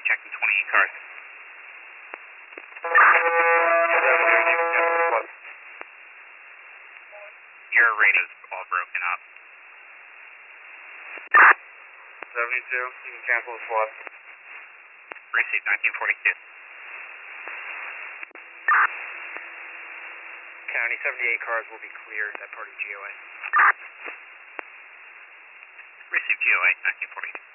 checking 28 cars. Your radio's all broken up. 72, you can cancel the swap. Received 1942. County, 78 cars will be cleared at part of GOA. Received GOA 1942.